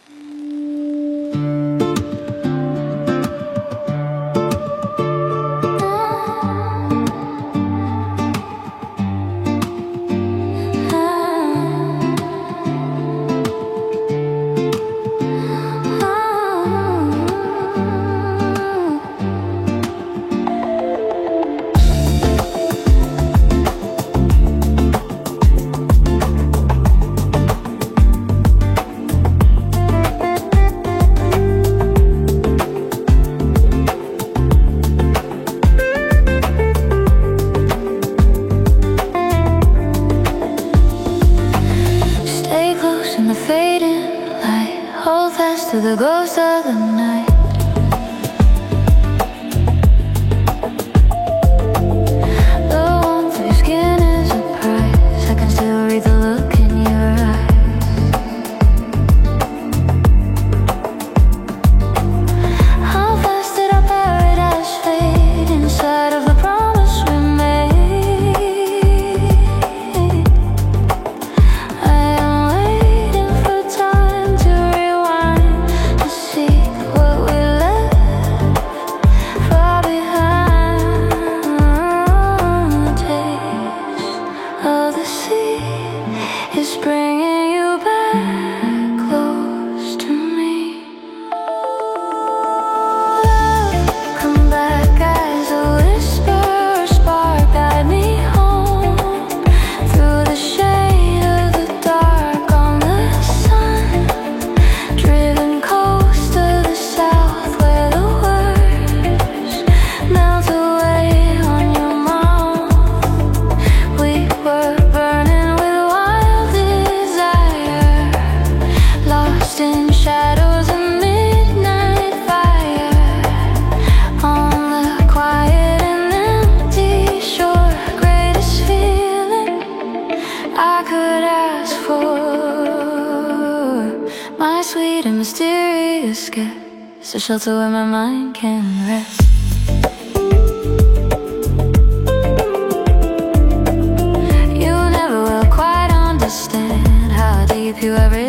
To the ghost of the night. The warmth of your skin is a price. I can still read the look in your eyes. How fast did our paradise fade inside of the promise we made? I am waiting for time to rewind, see what we left far behind. The taste of the sea is bringing you back close to me. Love, come back as a whisper, a spark, guide me home through the shade of the dark on the sun-driven coast of the south, where the words melt away on your mouth. We were burning with wild desire, lost in shadows of midnight fire, on the quiet and empty shore. Greatest feeling I could ask for, my sweet and mysterious guest, a shelter where my mind can rest. You never will quite understand how deep you are.